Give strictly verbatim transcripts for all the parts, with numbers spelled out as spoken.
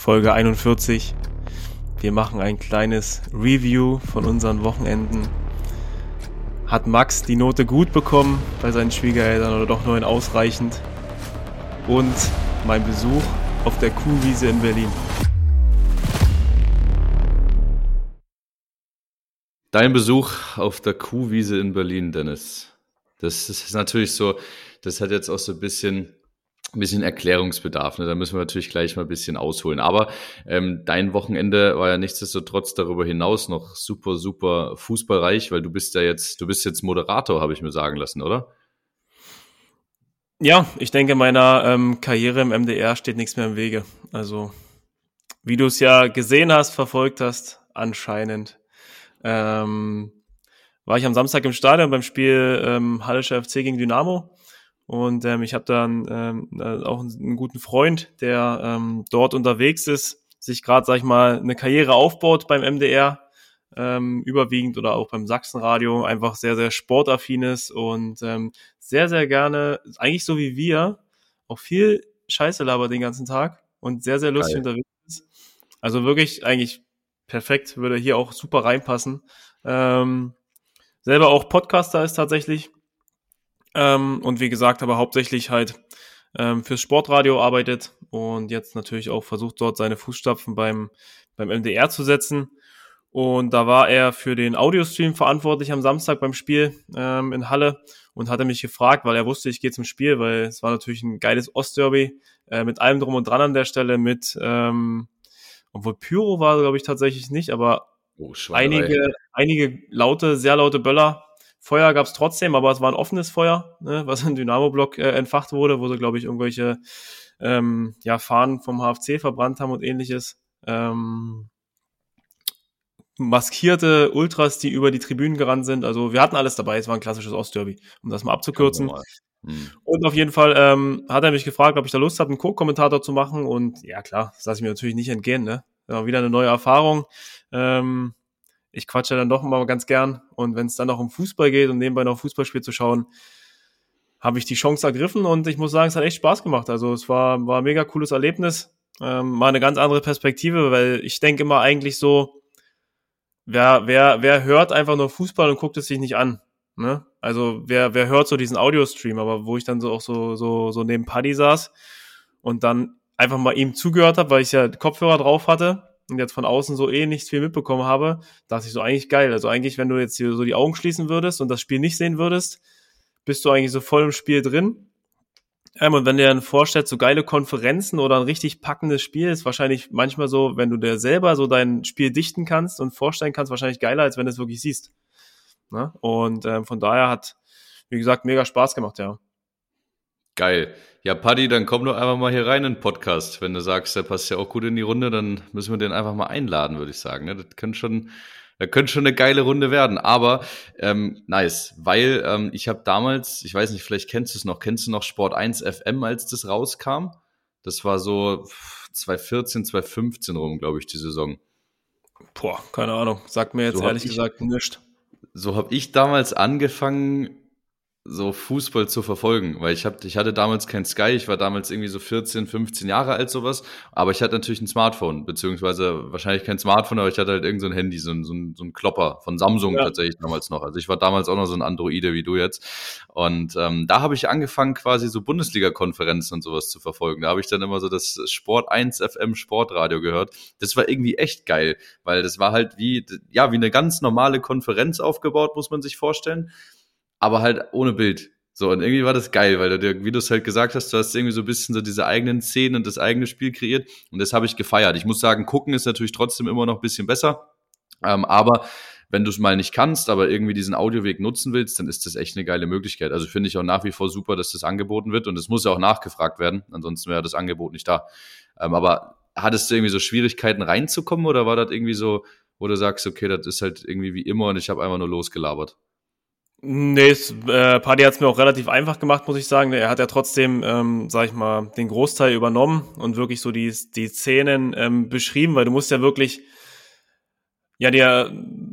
Folge einundvierzig. Wir machen ein kleines Review von unseren Wochenenden. Hat Max die Note gut bekommen bei seinen Schwiegereltern oder doch nur in ausreichend? Und mein Besuch auf der Kuhwiese in Berlin. Dein Besuch auf der Kuhwiese in Berlin, Dennis. Das ist natürlich so, das hat jetzt auch so ein bisschen, ein bisschen Erklärungsbedarf. Ne? Da müssen wir natürlich gleich mal ein bisschen ausholen. Aber ähm, dein Wochenende war ja nichtsdestotrotz darüber hinaus noch super, super fußballreich, weil du bist ja jetzt, du bist jetzt Moderator, habe ich mir sagen lassen, oder? Ja, ich denke, meiner ähm, Karriere im M D R steht nichts mehr im Wege. Also, wie du es ja gesehen hast, verfolgt hast, anscheinend, ähm, war ich am Samstag im Stadion beim Spiel ähm, Hallischer F C gegen Dynamo. Und ähm, ich habe dann ähm, auch einen, einen guten Freund, der ähm, dort unterwegs ist, sich gerade, sag ich mal, eine Karriere aufbaut beim M D R, ähm, überwiegend oder auch beim Sachsenradio, einfach sehr, sehr sportaffin ist und ähm, sehr, sehr gerne, eigentlich so wie wir, auch viel Scheiße labert den ganzen Tag und sehr, sehr lustig Geil. unterwegs ist. Also wirklich eigentlich perfekt, würde hier auch super reinpassen. Ähm, selber auch Podcaster ist tatsächlich. Ähm, und wie gesagt, aber hauptsächlich halt ähm, fürs Sportradio arbeitet und jetzt natürlich auch versucht, dort seine Fußstapfen beim, beim M D R zu setzen. Und da war er für den Audiostream verantwortlich am Samstag beim Spiel ähm, in Halle und hatte mich gefragt, weil er wusste, ich gehe zum Spiel, weil es war natürlich ein geiles Ostderby äh, mit allem drum und dran an der Stelle, mit, ähm, obwohl Pyro war, glaube ich, tatsächlich nicht, aber Oh, Schweinerei. einige, einige laute, sehr laute Böller. Feuer gab es trotzdem, aber es war ein offenes Feuer, ne, was im Dynamo-Block äh, entfacht wurde, wo sie, glaube ich, irgendwelche ähm, ja, Fahnen vom H F C verbrannt haben und ähnliches. Ähm, maskierte Ultras, die über die Tribünen gerannt sind. Also wir hatten alles dabei, es war ein klassisches Ostderby, um das mal Ganz abzukürzen. normal. Hm. Und auf jeden Fall ähm, hat er mich gefragt, ob ich da Lust habe, einen Co-Kommentator zu machen. Und ja klar, das lasse ich mir natürlich nicht entgehen. Ne? Ja, wieder eine neue Erfahrung. Ähm, ich quatsche dann doch immer ganz gern. Und wenn es dann noch um Fußball geht und nebenbei noch ein Fußballspiel zu schauen, habe ich die Chance ergriffen. Und ich muss sagen, es hat echt Spaß gemacht. Also es war, war ein mega cooles Erlebnis. Ähm, mal eine ganz andere Perspektive, weil ich denke immer eigentlich so, wer, wer, wer hört einfach nur Fußball und guckt es sich nicht an. Ne? Also wer, wer hört so diesen Audiostream, aber wo ich dann so auch so, so, so neben Paddy saß und dann einfach mal ihm zugehört habe, weil ich ja Kopfhörer drauf hatte und jetzt von außen so eh nicht viel mitbekommen habe, dachte ich so, eigentlich geil. Also eigentlich, wenn du jetzt hier so die Augen schließen würdest und das Spiel nicht sehen würdest, bist du eigentlich so voll im Spiel drin. Ähm, und wenn du dir dann vorstellst, so geile Konferenzen oder ein richtig packendes Spiel, ist wahrscheinlich manchmal so, wenn du dir selber so dein Spiel dichten kannst und vorstellen kannst, wahrscheinlich geiler, als wenn du es wirklich siehst. Ne? Und ähm, von daher hat, wie gesagt, mega Spaß gemacht, ja. Geil. Ja, Paddy, dann komm doch einfach mal hier rein in den Podcast. Wenn du sagst, der passt ja auch gut in die Runde, dann müssen wir den einfach mal einladen, würde ich sagen. Ne? Das könnte schon, das könnte schon eine geile Runde werden. Aber ähm, nice, weil ähm, ich habe damals, ich weiß nicht, vielleicht kennst du es noch, kennst du noch Sport eins F M, als das rauskam? Das war so zwanzig vierzehn, zwanzig fünfzehn rum, glaube ich, die Saison. Boah, keine Ahnung. Sagt mir jetzt So habe ehrlich ich, gesagt nichts. so hab ich damals angefangen, so Fußball zu verfolgen, weil ich hab, ich hatte damals kein Sky, ich war damals irgendwie so vierzehn, fünfzehn Jahre alt, sowas, aber ich hatte natürlich ein Smartphone, beziehungsweise wahrscheinlich kein Smartphone, aber ich hatte halt irgend so ein Handy, so ein, so ein, so ein Klopper von Samsung Ja. tatsächlich damals noch. Also ich war damals auch noch so ein Androide wie du jetzt. Und ähm, da habe ich angefangen, quasi so Bundesliga-Konferenzen und sowas zu verfolgen. Da habe ich dann immer so das Sport eins F M Sportradio gehört. Das war irgendwie echt geil, weil das war halt wie, ja, wie eine ganz normale Konferenz aufgebaut, muss man sich vorstellen, aber halt ohne Bild. So, und irgendwie war das geil, weil du, wie du es halt gesagt hast, du hast irgendwie so ein bisschen so diese eigenen Szenen und das eigene Spiel kreiert und das habe ich gefeiert. Ich muss sagen, gucken ist natürlich trotzdem immer noch ein bisschen besser, ähm, aber wenn du es mal nicht kannst, aber irgendwie diesen Audioweg nutzen willst, dann ist das echt eine geile Möglichkeit. Also finde ich auch nach wie vor super, dass das angeboten wird und es muss ja auch nachgefragt werden, ansonsten wäre das Angebot nicht da. Ähm, aber hattest du irgendwie so Schwierigkeiten reinzukommen oder war das irgendwie so, wo du sagst, okay, das ist halt irgendwie wie immer und ich habe einfach nur losgelabert? Nee, es, äh, Paddy hat es mir auch relativ einfach gemacht, muss ich sagen. Er hat ja trotzdem, ähm, sag ich mal, den Großteil übernommen und wirklich so die, die Szenen ähm, beschrieben, weil du musst ja wirklich, ja, dir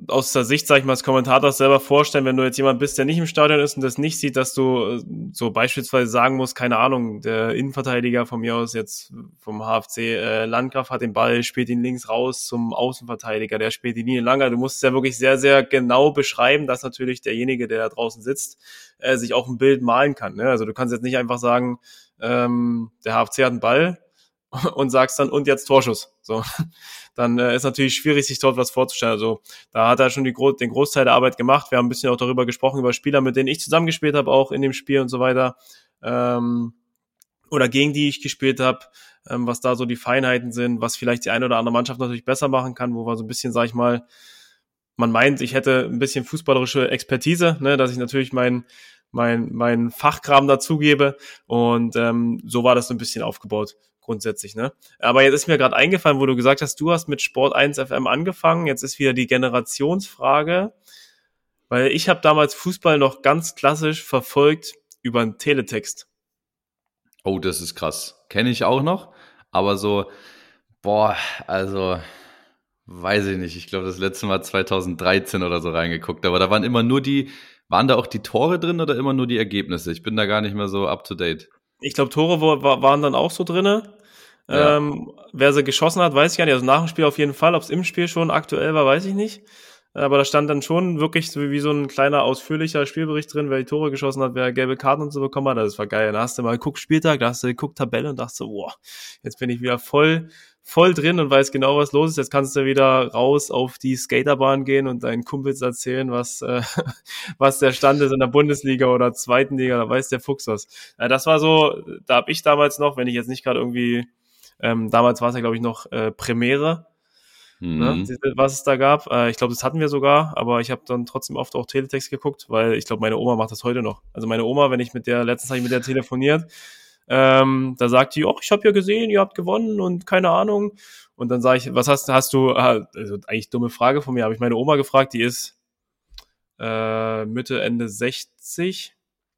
aus der Sicht, sag ich mal, als Kommentator selber vorstellen, wenn du jetzt jemand bist, der nicht im Stadion ist und das nicht sieht, dass du äh, so beispielsweise sagen musst, keine Ahnung, der Innenverteidiger von mir aus jetzt vom H F C äh, Landgraf hat den Ball, spielt ihn links raus zum Außenverteidiger, der spielt die Linie langer. Du musst es ja wirklich sehr, sehr genau beschreiben, dass natürlich derjenige, der da draußen sitzt, äh, sich auch ein Bild malen kann. Ne? Also du kannst jetzt nicht einfach sagen, ähm, der H F C hat einen Ball und sagst dann, und jetzt Torschuss. So, dann äh, ist natürlich schwierig, sich dort was vorzustellen. Also da hat er schon die Gro- den Großteil der Arbeit gemacht. Wir haben ein bisschen auch darüber gesprochen, über Spieler, mit denen ich zusammengespielt habe, auch in dem Spiel und so weiter. Ähm, oder gegen die ich gespielt habe, ähm, was da so die Feinheiten sind, was vielleicht die eine oder andere Mannschaft natürlich besser machen kann, wo wir so ein bisschen, sag ich mal, man meint, ich hätte ein bisschen fußballerische Expertise, ne, dass ich natürlich mein mein mein Fachkram dazugebe und ähm, so war das so ein bisschen aufgebaut grundsätzlich, ne? Aber jetzt ist mir gerade eingefallen, wo du gesagt hast, du hast mit Sport eins F M angefangen, jetzt ist wieder die Generationsfrage, weil ich habe damals Fußball noch ganz klassisch verfolgt über einen Teletext. Oh, das ist krass. Kenne ich auch noch, aber so, boah, also weiß ich nicht. Ich glaube, das letzte Mal zweitausenddreizehn oder so reingeguckt, aber da waren immer nur die, waren da auch die Tore drin oder immer nur die Ergebnisse? Ich bin da gar nicht mehr so up to date. Ich glaube, Tore wo, war, waren dann auch so drinne. Ja. Ähm, wer sie geschossen hat, weiß ich gar nicht. Also nach dem Spiel auf jeden Fall. Ob es im Spiel schon aktuell war, weiß ich nicht. Aber da stand dann schon wirklich so wie so ein kleiner ausführlicher Spielbericht drin, wer die Tore geschossen hat, wer gelbe Karten und so bekommen hat. Das war geil. Da hast du mal geguckt Spieltag, da hast du geguckt Tabelle und dachtest so, boah, jetzt bin ich wieder voll voll drin und weiß genau, was los ist. Jetzt kannst du wieder raus auf die Skaterbahn gehen und deinen Kumpels erzählen, was äh, was der Stand ist in der Bundesliga oder zweiten Liga, da weiß der Fuchs was. Ja, das war so, da habe ich damals noch, wenn ich jetzt nicht gerade irgendwie, ähm, damals war es ja, glaube ich, noch äh, Premiere, ne, Mhm. was es da gab. Äh, ich glaube, das hatten wir sogar, aber ich habe dann trotzdem oft auch Teletext geguckt, weil ich glaube, meine Oma macht das heute noch. Also meine Oma, wenn ich mit der, letztens habe ich mit der telefoniert, ähm, da sagt die, oh, ich habe ja gesehen, ihr habt gewonnen und keine Ahnung. Und dann sage ich, was hast, hast du, ah, also eigentlich dumme Frage von mir, habe ich meine Oma gefragt, die ist äh, Mitte, Ende sechzig.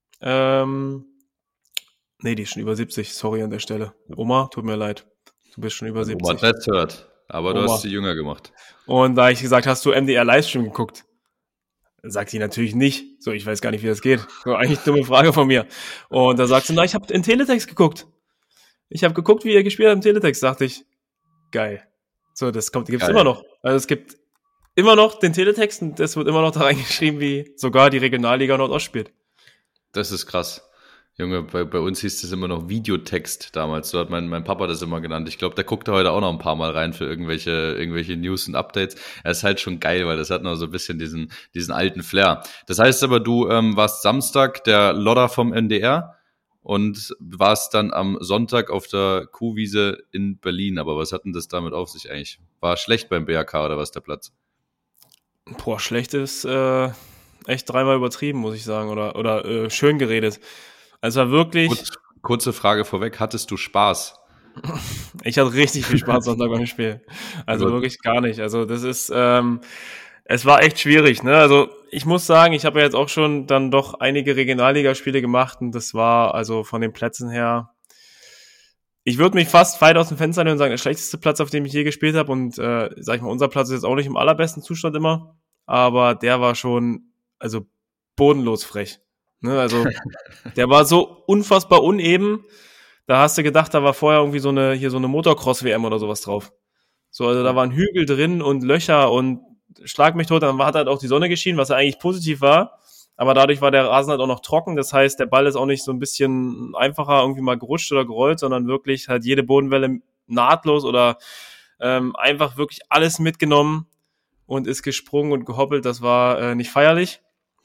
Ähm, nee, die ist schon über siebzig, sorry an der Stelle. Oma, tut mir leid, du bist schon über Meine Oma hat siebzig. nicht gehört, aber du Oma. hast sie jünger gemacht. Und da hab ich gesagt, hast du M D R Livestream geguckt? Sagt die natürlich nicht. So, ich weiß gar nicht, wie das geht. So, eigentlich dumme Frage von mir. Und da sagt sie, na, ich habe in Teletext geguckt. Ich habe geguckt, wie ihr gespielt habt im Teletext. Dachte ich, geil. So, das kommt, gibt's Geil. immer noch. Also es gibt immer noch den Teletext und das wird immer noch da reingeschrieben, wie sogar die Regionalliga Nordost spielt. Das ist krass. Junge, bei, bei uns hieß das immer noch Videotext damals. So hat mein, mein Papa das immer genannt. Ich glaube, der guckt da heute auch noch ein paar Mal rein für irgendwelche, irgendwelche News und Updates. Er ist halt schon geil, weil das hat noch so ein bisschen diesen, diesen alten Flair. Das heißt aber, du ähm, warst Samstag der Lodder vom N D R und warst dann am Sonntag auf der Kuhwiese in Berlin. Aber was hat denn das damit auf sich eigentlich? War schlecht beim B R K oder was der Platz? Boah, schlecht ist äh, echt dreimal übertrieben, muss ich sagen. Oder, oder äh, schön geredet. Also war wirklich. Kurz, kurze Frage vorweg, hattest du Spaß? Ich hatte richtig viel Spaß Sonntag beim Spiel. Also Gut. wirklich gar nicht. Also das ist, ähm, es war echt schwierig, ne? Also ich muss sagen, ich habe ja jetzt auch schon dann doch einige Regionalligaspiele gemacht und das war also von den Plätzen her, ich würde mich fast weit aus dem Fenster nehmen und sagen, der schlechteste Platz, auf dem ich je gespielt habe und äh, sag ich mal, unser Platz ist jetzt auch nicht im allerbesten Zustand immer, aber der war schon, also bodenlos frech. Ne? Also der war so unfassbar uneben. Da hast du gedacht, da war vorher irgendwie so eine, hier so eine Motocross-W M oder sowas drauf. So, also da waren Hügel drin und Löcher und schlag mich tot, dann hat halt auch die Sonne geschienen, was ja eigentlich positiv war. Aber dadurch war der Rasen halt auch noch trocken. Das heißt, der Ball ist auch nicht so ein bisschen einfacher irgendwie mal gerutscht oder gerollt, sondern wirklich halt jede Bodenwelle nahtlos oder ähm, einfach wirklich alles mitgenommen und ist gesprungen und gehoppelt. Das war äh, nicht feierlich.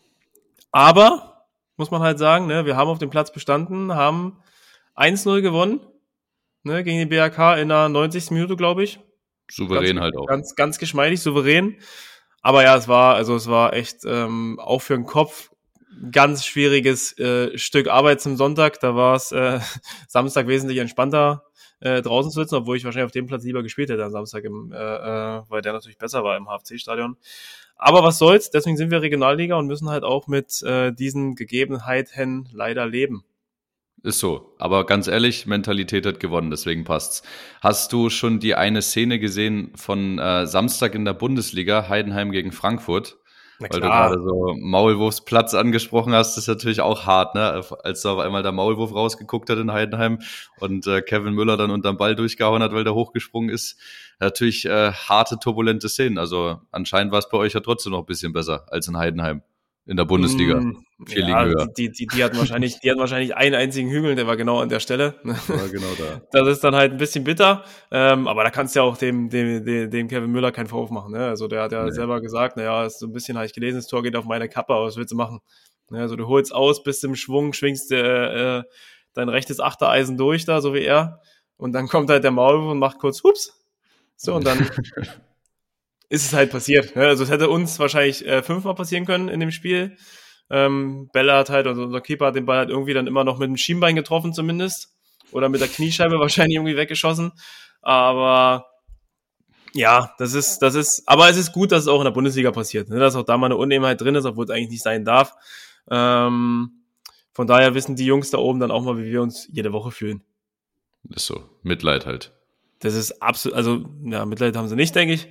Aber, muss man halt sagen, ne, wir haben auf dem Platz bestanden, haben eins null gewonnen, ne, gegen die B R K in der neunzigsten Minute, glaube ich. Souverän ganz, halt auch. Ganz, ganz geschmeidig, souverän. Aber ja, es war, also es war echt ähm, auch für den Kopf ganz schwieriges äh, Stück Arbeit zum Sonntag. Da war es äh, Samstag wesentlich entspannter äh, draußen zu sitzen, obwohl ich wahrscheinlich auf dem Platz lieber gespielt hätte am Samstag, im, äh, äh, weil der natürlich besser war im H F C-Stadion. Aber was soll's, deswegen sind wir Regionalliga und müssen halt auch mit äh, diesen Gegebenheiten leider leben. Ist so. Aber ganz ehrlich, Mentalität hat gewonnen, deswegen passt's. Hast du schon die eine Szene gesehen von äh, Samstag in der Bundesliga, Heidenheim gegen Frankfurt? Na Weil du gerade klar. so Maulwurfsplatz angesprochen hast, ist natürlich auch hart, ne? Als da auf einmal der Maulwurf rausgeguckt hat in Heidenheim und äh, Kevin Müller dann unterm Ball durchgehauen hat, weil der hochgesprungen ist. Natürlich äh, harte, turbulente Szenen. Also anscheinend war es bei euch ja trotzdem noch ein bisschen besser als in Heidenheim in der Bundesliga. Mm, Vier Ligen ja, höher. die, die, die, die hatten wahrscheinlich, die hatten wahrscheinlich einen einzigen Hügel, der war genau an der Stelle. War genau da. Das ist dann halt ein bisschen bitter, ähm, aber da kannst du ja auch dem, dem, dem, dem Kevin Müller keinen Vorwurf machen. Ne? Also der hat ja Nee. selber gesagt, naja, ist so ein bisschen, habe ich gelesen, das Tor geht auf meine Kappe, aber was willst du machen? Ne? Also du holst aus, bist im Schwung, schwingst äh, äh, dein rechtes Achtereisen durch da, so wie er, und dann kommt halt der Maulwurf und macht kurz, hups, so, und dann ist es halt passiert. Ne? Also es hätte uns wahrscheinlich äh, fünfmal passieren können in dem Spiel. Ähm, Bella hat halt, also unser Keeper hat den Ball halt irgendwie dann immer noch mit dem Schienbein getroffen zumindest. Oder mit der Kniescheibe wahrscheinlich irgendwie weggeschossen. Aber ja, das ist, das ist, aber es ist gut, dass es auch in der Bundesliga passiert, ne? Dass auch da mal eine Unebenheit drin ist, obwohl es eigentlich nicht sein darf. Ähm, von daher wissen die Jungs da oben dann auch mal, wie wir uns jede Woche fühlen. Ist so. Mitleid halt. Das ist absolut, also ja, Mitleid haben sie nicht, denke ich.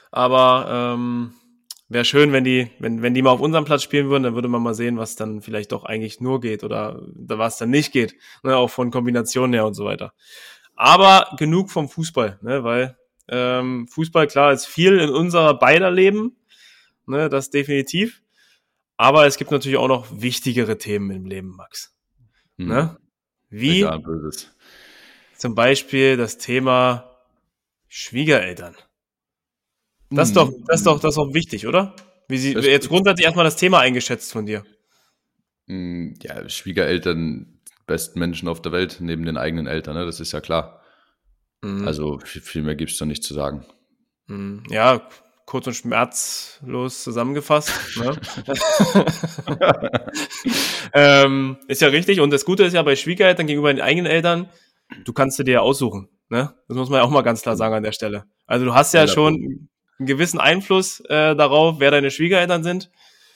Aber ähm, wäre schön, wenn die, wenn, wenn die mal auf unserem Platz spielen würden, dann würde man mal sehen, was dann vielleicht doch eigentlich nur geht oder was dann nicht geht, ne, auch von Kombinationen her und so weiter. Aber genug vom Fußball, ne, weil ähm, Fußball, klar, ist viel in unserer beider Leben, ne, das definitiv. Aber es gibt natürlich auch noch wichtigere Themen im Leben, Max. Hm. Ne? Wie Egal, Böses. zum Beispiel das Thema Schwiegereltern. Das ist doch, das ist doch, das ist doch wichtig, oder? Wie sie, Das jetzt stimmt. grundsätzlich erstmal das Thema eingeschätzt von dir. Hm, Ja, Schwiegereltern, besten Menschen auf der Welt, neben den eigenen Eltern, ne? Das ist ja klar. Mhm. Also viel, viel mehr gibt's da nicht zu sagen. Mhm. Ja, kurz und schmerzlos zusammengefasst. Ne? ähm, ist ja richtig. Und das Gute ist ja bei Schwiegereltern gegenüber den eigenen Eltern, du kannst dir ja aussuchen. Ne? Das muss man ja auch mal ganz klar sagen an der Stelle. Also du hast ja Schneller Punkt. schon einen gewissen Einfluss äh, darauf, wer deine Schwiegereltern sind.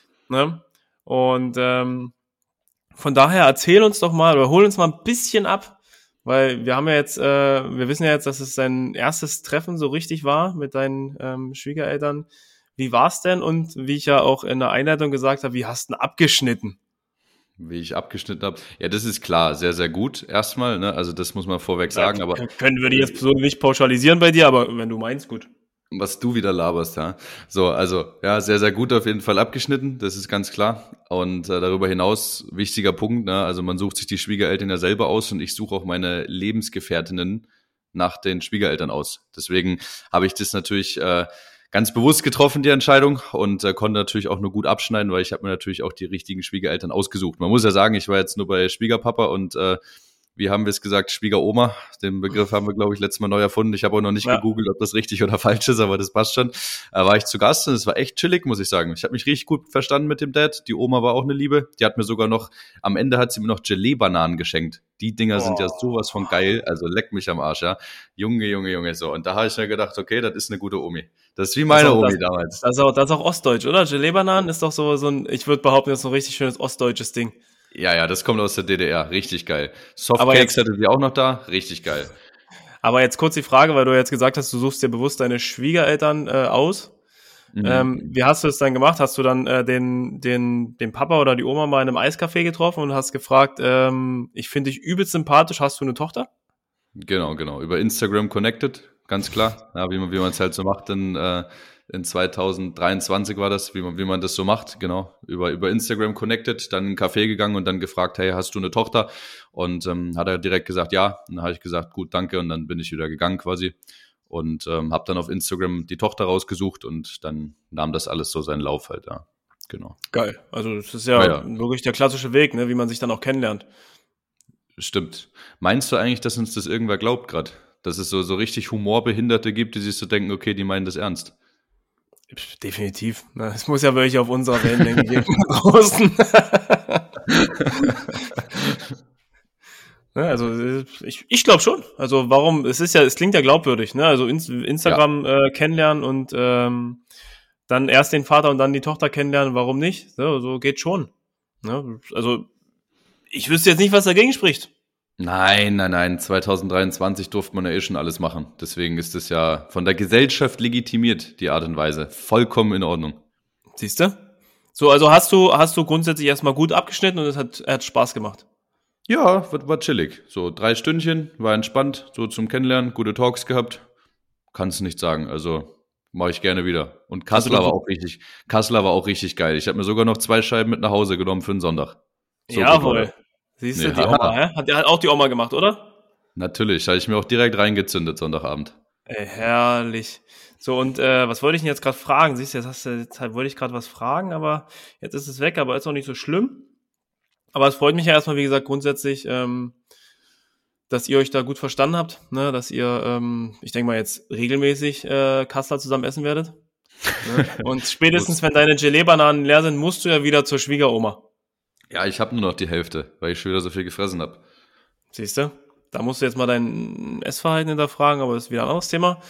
Ne? Und ähm, von daher erzähl uns doch mal oder hol uns mal ein bisschen ab, weil wir haben ja jetzt, äh, wir wissen ja jetzt, dass es dein erstes Treffen so richtig war mit deinen ähm, Schwiegereltern. Wie war's denn? Und wie ich ja auch in der Einleitung gesagt habe, wie hast du denn abgeschnitten? Wie ich abgeschnitten habe. Ja, das ist klar, sehr, sehr gut erstmal, ne? Also das muss man vorweg sagen, aber Können wir die jetzt so nicht pauschalisieren bei dir, aber wenn du meinst, gut. was du wieder laberst, ja. So, also, ja, sehr, sehr gut auf jeden Fall abgeschnitten, das ist ganz klar. Und äh, darüber hinaus, wichtiger Punkt, ne? Also man sucht sich die Schwiegereltern ja selber aus und ich suche auch meine Lebensgefährtinnen nach den Schwiegereltern aus. Deswegen habe ich das natürlich äh, ganz bewusst getroffen, die Entscheidung, und äh, konnte natürlich auch nur gut abschneiden, weil ich habe mir natürlich auch die richtigen Schwiegereltern ausgesucht. Man muss ja sagen, ich war jetzt nur bei Schwiegerpapa und äh, wie haben wir es gesagt, Schwiegeroma. Den Begriff haben wir, glaube ich, letztes Mal neu erfunden. Ich habe auch noch nicht Ja. gegoogelt, ob das richtig oder falsch ist, aber das passt schon. Da war ich zu Gast und es war echt chillig, muss ich sagen. Ich habe mich richtig gut verstanden mit dem Dad. Die Oma war auch eine Liebe. Die hat mir sogar noch, am Ende hat sie mir noch Gelee-Bananen geschenkt. Die Dinger sind ja sowas von geil. Also leck mich am Arsch, ja. Junge, Junge, Junge, so. Und da habe ich mir gedacht, okay, das ist eine gute Omi. Das ist wie meine Das ist auch- Omi das- damals. Das ist auch, das ist auch Ostdeutsch, oder? Gelee-Bananen ist doch so, so ein, ich würde behaupten, das ist so ein richtig schönes ostdeutsches Ding. Ja, ja, das kommt aus der D D R. Richtig geil. Aber Softcakes jetzt- hatte sie auch noch da. Richtig geil. Aber jetzt kurz die Frage, weil du jetzt gesagt hast, du suchst dir bewusst deine Schwiegereltern äh, aus. Mhm. Ähm, wie hast du es dann gemacht? Hast du dann äh, den, den, den Papa oder die Oma mal in einem Eiscafé getroffen und hast gefragt, ähm, ich finde dich übelst sympathisch, hast du eine Tochter? Genau, genau. Über Instagram connected, ganz klar. Ja, wie man wie man es halt so macht in, äh, in zweitausenddreiundzwanzig war das, wie man wie man das so macht, genau. Über über Instagram connected, dann in einen Café gegangen und dann gefragt, hey, hast du eine Tochter? Und ähm, hat er direkt gesagt, ja. Und dann habe ich gesagt, gut, danke. Und dann bin ich wieder gegangen quasi und ähm, habe dann auf Instagram die Tochter rausgesucht und dann nahm das alles so seinen Lauf halt, ja. Genau. Geil. Also das ist ja, Ja, ja. wirklich der klassische Weg, ne, wie man sich dann auch kennenlernt. Stimmt. Meinst du eigentlich, dass uns das irgendwer glaubt gerade? Dass es so, so richtig Humorbehinderte gibt, die sich so denken, okay, die meinen das ernst? Definitiv. Ne? Es muss ja welche auf unserer Wellenlänge geben. draußen. Ne, also ich, ich glaube schon. Also warum, es ist ja, es klingt ja glaubwürdig, ne? Also Ins- Instagram äh, kennenlernen und ähm, dann erst den Vater und dann die Tochter kennenlernen, warum nicht? So, so geht schon. Ne? Also ich wüsste jetzt nicht, was dagegen spricht. Nein, nein, nein. zwanzig dreiundzwanzig durfte man ja eh schon alles machen. Deswegen ist es ja von der Gesellschaft legitimiert, die Art und Weise. Vollkommen in Ordnung. Siehst du? So, also hast du, hast du grundsätzlich erstmal gut abgeschnitten und es hat, hat Spaß gemacht. Ja, war, war chillig. So drei Stündchen, war entspannt, so zum Kennenlernen, gute Talks gehabt. Kannst du nicht sagen. Also mache ich gerne wieder. Und Kasseler war auch richtig, Kasseler war auch richtig geil. Ich habe mir sogar noch zwei Scheiben mit nach Hause genommen für den Sonntag. So Jawohl. Siehst du, Ja. die Oma, hä? Hat, hat auch die Oma gemacht, oder? Natürlich, habe ich mir auch direkt reingezündet Sonntagabend. Ey, herrlich. So, und äh, was wollte ich denn jetzt gerade fragen? Siehst du, jetzt, hast du, jetzt wollte ich gerade was fragen, aber jetzt ist es weg, aber ist auch nicht so schlimm. Aber es freut mich ja erstmal, wie gesagt, grundsätzlich, ähm, dass ihr euch da gut verstanden habt, ne? Dass ihr, ähm, ich denke mal, jetzt regelmäßig äh, Kassler zusammen essen werdet. Ne? Und spätestens, wenn deine Gelee-Bananen leer sind, musst du ja wieder zur Schwiegeroma. Ja, ich habe nur noch die Hälfte, weil ich schon wieder so viel gefressen habe. Siehst du? Da musst du jetzt mal dein Essverhalten hinterfragen, aber das ist wieder ein anderes Thema.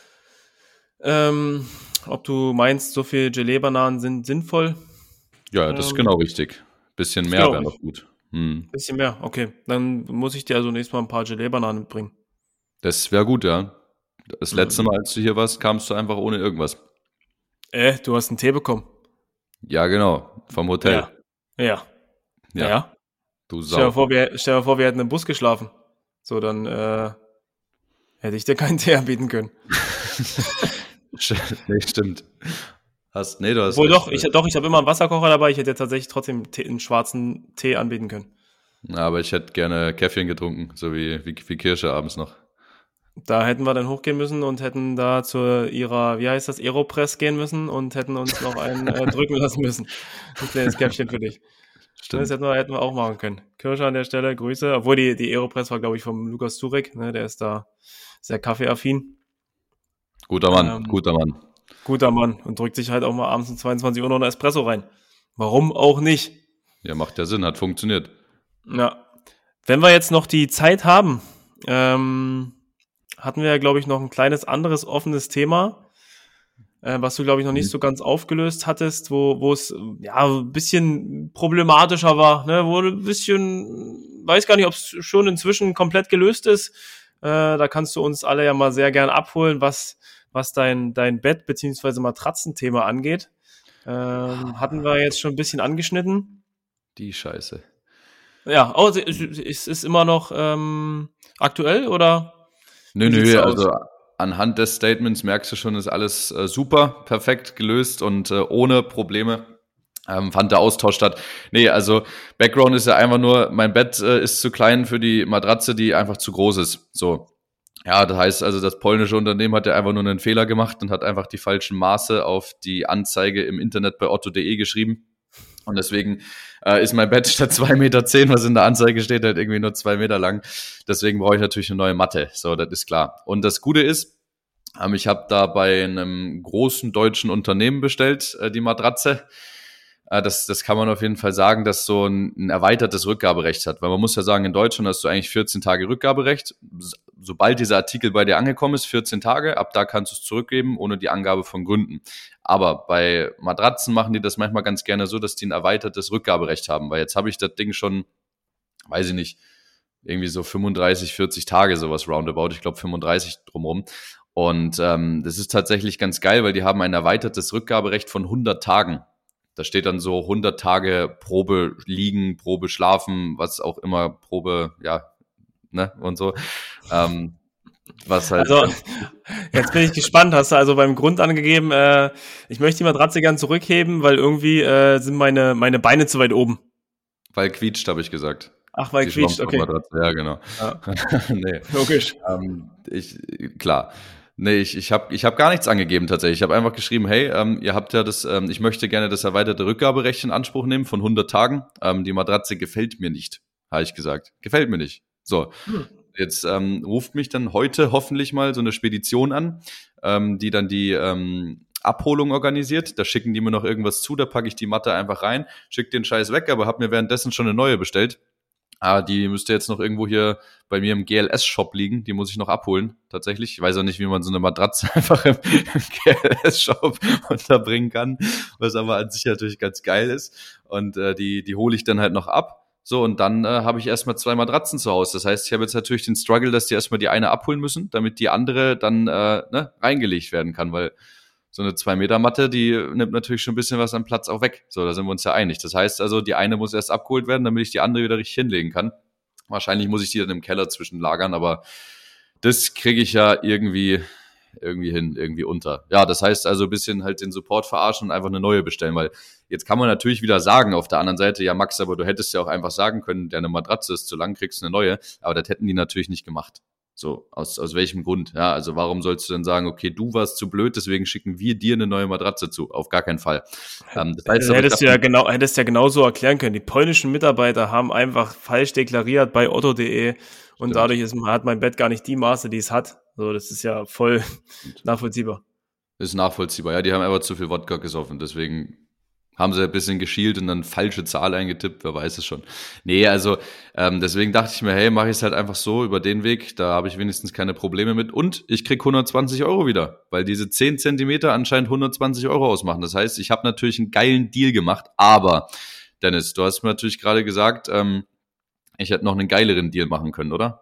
Ähm, ob du meinst, so viel Gelee-Bananen sind sinnvoll? Ja, das ist Ähm, genau richtig. Bisschen mehr glaub wäre ich. noch gut. Hm. Bisschen mehr, okay. Dann muss ich dir also nächstes Mal ein paar Gelee-Bananen mitbringen. Das wäre gut, ja. Das letzte Mhm. Mal, als du hier warst, kamst du einfach ohne irgendwas. Äh, du hast einen Tee bekommen. Ja, genau. Vom Hotel. Ja. Ja. Ja, Ja. du Stell dir Sau. vor, wir, stell dir vor, wir hätten im Bus geschlafen. So, dann äh, hätte ich dir keinen Tee anbieten können. Nee, stimmt. Hast, nee, du hast Obwohl recht. doch, ich, doch, ich habe immer einen Wasserkocher dabei. Ich hätte dir tatsächlich trotzdem Tee, einen schwarzen Tee anbieten können. Ja, aber ich hätte gerne Käffchen getrunken, so wie, wie, wie Kirsche abends noch. Da hätten wir dann hochgehen müssen und hätten da zu ihrer, wie heißt das, Aeropress gehen müssen und hätten uns noch einen äh, drücken lassen müssen. Ein kleines Käffchen für dich. Das Stimmt. hätten wir, hätten wir auch machen können. Kirsche an der Stelle, Grüße. Obwohl die, die Aeropress war, glaube ich, vom Lukas Turek. Ne, der ist da sehr kaffeeaffin. Guter Mann, Ähm, guter Mann. Guter Mann. Und drückt sich halt auch mal abends um zweiundzwanzig Uhr noch einen Espresso rein. Warum auch nicht? Ja, macht ja Sinn, hat funktioniert. Ja. Wenn wir jetzt noch die Zeit haben, ähm, hatten wir ja, glaube ich, noch ein kleines anderes offenes Thema, äh, was du, glaube ich, noch nicht so ganz aufgelöst hattest, wo wo es ja ein bisschen problematischer war, ne? Wo ein bisschen, weiß gar nicht, ob es schon inzwischen komplett gelöst ist. Äh, da kannst du uns alle ja mal sehr gern abholen, was was dein dein Bett beziehungsweise Matratzenthema angeht. Ähm, hatten wir jetzt schon ein bisschen angeschnitten. Die Scheiße. Ja, oh, es es ist immer noch ähm, aktuell oder? Nö, Wie sieht's nö, da aus? also anhand des Statements merkst du schon, ist alles äh, super, perfekt gelöst und äh, ohne Probleme. Ähm, fand der Austausch statt. Nee, also Background ist ja einfach nur, mein Bett äh, ist zu klein für die Matratze, die einfach zu groß ist. So. Ja, das heißt also, das polnische Unternehmen hat ja einfach nur einen Fehler gemacht und hat einfach die falschen Maße auf die Anzeige im Internet bei otto punkt de geschrieben. Und deswegen äh, ist mein Bett statt zwei Meter zehn, was in der Anzeige steht, halt irgendwie nur zwei Meter lang. Deswegen brauche ich natürlich eine neue Matte. So, das ist klar. Und das Gute ist, ähm, ich habe da bei einem großen deutschen Unternehmen bestellt, äh, die Matratze. Äh, das, das kann man auf jeden Fall sagen, dass so ein, ein erweitertes Rückgaberecht hat. Weil man muss ja sagen, in Deutschland hast du eigentlich vierzehn Tage Rückgaberecht. Sobald dieser Artikel bei dir angekommen ist, vierzehn Tage, ab da kannst du es zurückgeben, ohne die Angabe von Gründen. Aber bei Matratzen machen die das manchmal ganz gerne so, dass die ein erweitertes Rückgaberecht haben. Weil jetzt habe ich das Ding schon, weiß ich nicht, irgendwie so fünfunddreißig, vierzig Tage sowas roundabout. Ich glaube fünfunddreißig drumherum. Und ähm, das ist tatsächlich ganz geil, weil die haben ein erweitertes Rückgaberecht von hundert Tagen. Da steht dann so hundert Tage Probe liegen, Probe schlafen, was auch immer, Probe, ja, ne, und so. Ähm, was halt. Also, jetzt bin ich gespannt. Hast du also beim Grund angegeben, äh, ich möchte die Matratze gern zurückheben, weil irgendwie äh, sind meine, meine Beine zu weit oben. Weil quietscht, habe ich gesagt. Ach, weil Die quietscht, okay. Schwammkopfmatratze, ja, genau. Ja, Nee. logisch. Ähm, ich, klar. Nee, ich, ich habe ich hab gar nichts angegeben tatsächlich. Ich habe einfach geschrieben, hey, ähm, ihr habt ja das, ähm, ich möchte gerne das erweiterte Rückgaberecht in Anspruch nehmen von hundert Tagen. Ähm, die Matratze gefällt mir nicht, habe ich gesagt. Gefällt mir nicht. So, Hm. jetzt ähm, ruft mich dann heute hoffentlich mal so eine Spedition an, ähm, die dann die ähm, Abholung organisiert. Da schicken die mir noch irgendwas zu, da packe ich die Matte einfach rein, schicke den Scheiß weg, aber habe mir währenddessen schon eine neue bestellt. Ah, die müsste jetzt noch irgendwo hier bei mir im G L S-Shop liegen. Die muss ich noch abholen, tatsächlich. Ich weiß auch nicht, wie man so eine Matratze einfach im, im G L S-Shop unterbringen kann, was aber an sich natürlich ganz geil ist. Und äh, die, die hole ich dann halt noch ab. So, und dann äh, habe ich erstmal zwei Matratzen zu Hause. Das heißt, ich habe jetzt natürlich den Struggle, dass die erstmal die eine abholen müssen, damit die andere dann äh, ne, reingelegt werden kann, weil so eine zwei Meter Matte, die nimmt natürlich schon ein bisschen was an Platz auch weg. So, da sind wir uns ja einig. Das heißt also, die eine muss erst abgeholt werden, damit ich die andere wieder richtig hinlegen kann. Wahrscheinlich muss ich die dann im Keller zwischenlagern, aber das kriege ich ja irgendwie irgendwie hin, irgendwie unter. Ja, das heißt also ein bisschen halt den Support verarschen und einfach eine neue bestellen, weil jetzt kann man natürlich wieder sagen auf der anderen Seite, ja Max, aber du hättest ja auch einfach sagen können, deine Matratze ist zu lang, kriegst du eine neue, aber das hätten die natürlich nicht gemacht. So, aus, aus welchem Grund? Ja, also warum sollst du dann sagen, okay, du warst zu blöd, deswegen schicken wir dir eine neue Matratze zu? Auf gar keinen Fall. Ähm, das heißt, hättest du ja genau, hättest ja genauso erklären können. Die polnischen Mitarbeiter haben einfach falsch deklariert bei otto punkt de und Stimmt. dadurch ist, hat mein Bett gar nicht die Maße, die es hat. So, das ist ja voll nachvollziehbar. Das ist nachvollziehbar, ja, die haben einfach zu viel Wodka gesoffen, deswegen haben sie ein bisschen geschielt und dann falsche Zahl eingetippt, wer weiß es schon. Nee, also ähm, deswegen dachte ich mir, hey, mache ich es halt einfach so über den Weg, da habe ich wenigstens keine Probleme mit und ich krieg hundertzwanzig Euro wieder, weil diese zehn Zentimeter anscheinend hundertzwanzig Euro ausmachen. Das heißt, ich habe natürlich einen geilen Deal gemacht, aber Dennis, du hast mir natürlich gerade gesagt, ähm, ich hätte noch einen geileren Deal machen können, oder?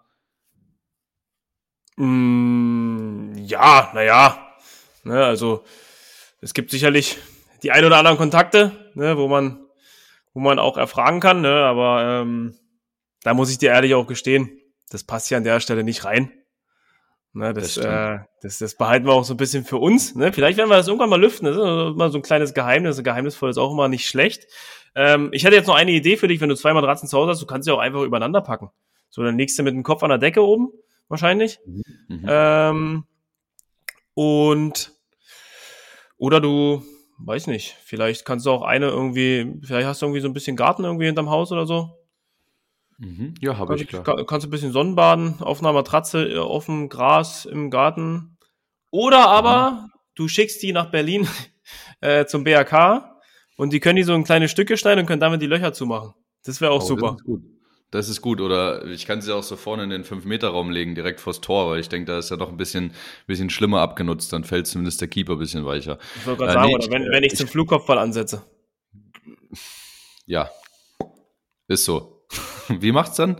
Mm, ja, naja, ne, also es gibt sicherlich die ein oder anderen Kontakte, ne, wo man, wo man auch erfragen kann, ne, aber ähm, da muss ich dir ehrlich auch gestehen, das passt ja an der Stelle nicht rein. Ne, das, das, äh, das, das behalten wir auch so ein bisschen für uns. Ne? Vielleicht werden wir das irgendwann mal lüften. Das ist immer so ein kleines Geheimnis. Geheimnisvoll ist auch immer nicht schlecht. Ähm, ich hätte jetzt noch eine Idee für dich, wenn du zwei Matratzen zu Hause hast, du kannst sie auch einfach übereinander packen. So, dann legst du mit dem Kopf an der Decke oben, wahrscheinlich. Mhm. Ähm, und oder du weiß nicht, vielleicht kannst du auch eine irgendwie, vielleicht hast du irgendwie so ein bisschen Garten irgendwie hinterm Haus oder so. Mhm. Ja, habe ich, klar. Kann, kannst du ein bisschen Sonnenbaden auf einer Matratze, auf dem Gras im Garten. Oder aber mhm. du schickst die nach Berlin äh, zum B A K und die können die so in kleine Stücke schneiden und können damit die Löcher zumachen. Das wäre auch oh, super. Das ist gut. Das ist gut. Oder ich kann sie auch so vorne in den fünf Meter Raum legen, direkt vors Tor, weil ich denke, da ist ja doch ein bisschen, bisschen schlimmer abgenutzt. Dann fällt zumindest der Keeper ein bisschen weicher. Ich wollte gerade äh, sagen, nee, oder wenn, wenn ich, ich zum Flugkopfball ansetze. Ja, ist so. Wie macht's dann?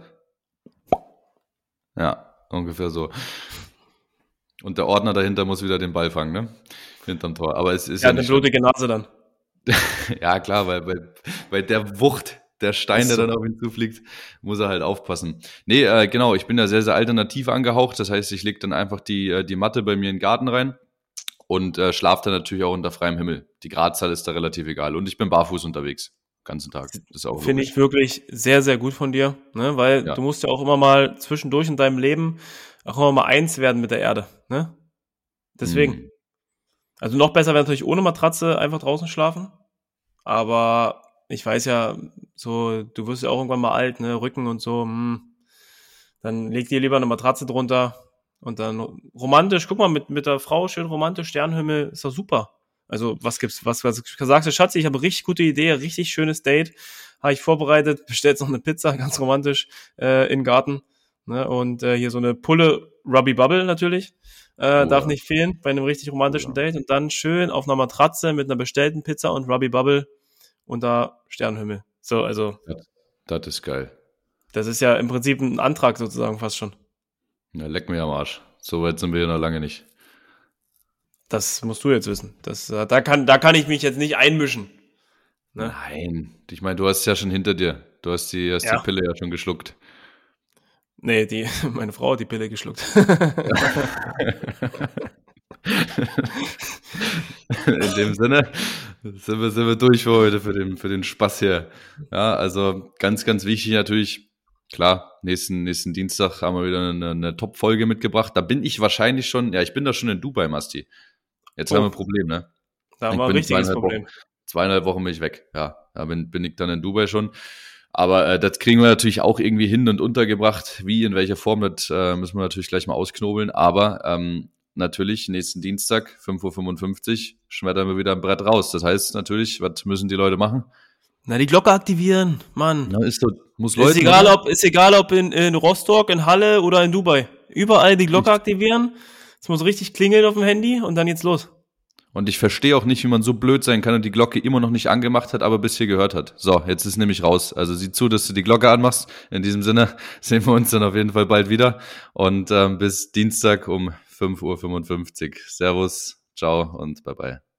Ja, ungefähr so. Und der Ordner dahinter muss wieder den Ball fangen, ne? Hinterm Tor. Aber es ist ja, ja eine blutige Nase dann. Ja, klar, weil bei, bei der Wucht, der Stein, der dann auf ihn zufliegt, muss er halt aufpassen. Nee, äh, genau, ich bin da sehr, sehr alternativ angehaucht. Das heißt, ich lege dann einfach die, die Matte bei mir in den Garten rein und äh, schlafe dann natürlich auch unter freiem Himmel. Die Gradzahl ist da relativ egal. Und ich bin barfuß unterwegs. Ganzen Tag. Das ist auch Finde ich wirklich sehr, sehr gut von dir, ne? Weil ja. du musst ja auch immer mal zwischendurch in deinem Leben auch immer mal eins werden mit der Erde, ne? Deswegen. Hm. Also noch besser wäre natürlich ohne Matratze einfach draußen schlafen, aber ich weiß ja, so, du wirst ja auch irgendwann mal alt, ne? Rücken und so, hm. Dann leg dir lieber eine Matratze drunter und dann romantisch, guck mal, mit, mit der Frau schön romantisch, Sternenhimmel, ist doch super. Also, was gibt's, was, was sagst du, Schatzi, ich habe eine richtig gute Idee, ein richtig schönes Date, habe ich vorbereitet, bestellst noch eine Pizza, ganz romantisch, äh, in den Garten, ne, und äh, hier so eine Pulle Ruby Bubble natürlich, äh, oh, darf ja. nicht fehlen bei einem richtig romantischen oh, ja. Date und dann schön auf einer Matratze mit einer bestellten Pizza und Ruby Bubble unter Sternenhimmel. So, also. Das, das ist geil. Das ist ja im Prinzip ein Antrag sozusagen fast schon. Ja, leck mir am Arsch. So weit sind wir ja noch lange nicht. Das musst du jetzt wissen. Das, da, kann, da kann ich mich jetzt nicht einmischen. Ne? Nein. Ich meine, du hast es ja schon hinter dir. Du hast die, hast ja. die Pille ja schon geschluckt. Nee, die, meine Frau hat die Pille geschluckt. In dem Sinne sind wir, sind wir durch für heute, für den, für den Spaß hier. Ja, also ganz, ganz wichtig natürlich, klar, nächsten, nächsten Dienstag haben wir wieder eine, eine Top-Folge mitgebracht. Da bin ich wahrscheinlich schon, ja, ich bin da schon in Dubai, Masti. Jetzt oh. haben wir ein Problem, ne? Da haben wir ein richtiges Problem. Wochen, zweieinhalb Wochen bin ich weg, ja. Da bin, bin ich dann in Dubai schon. Aber äh, das kriegen wir natürlich auch irgendwie hin und untergebracht. Wie, in welcher Form, das äh, müssen wir natürlich gleich mal ausknobeln. Aber ähm, natürlich, nächsten Dienstag, fünf Uhr fünfundfünfzig, schmettern wir wieder ein Brett raus. Das heißt natürlich, was müssen die Leute machen? Na, die Glocke aktivieren, Mann. Na, ist so, muss Leute. Ist egal, ob, ist egal, ob in, in Rostock, in Halle oder in Dubai. Überall die Glocke aktivieren. Es muss richtig klingeln auf dem Handy und dann geht's los. Und ich verstehe auch nicht, wie man so blöd sein kann und die Glocke immer noch nicht angemacht hat, aber bis hier gehört hat. So, jetzt ist nämlich raus. Also sieh zu, dass du die Glocke anmachst. In diesem Sinne sehen wir uns dann auf jeden Fall bald wieder. Und ähm, bis Dienstag um fünf Uhr fünfundfünfzig. Servus, ciao und bye bye.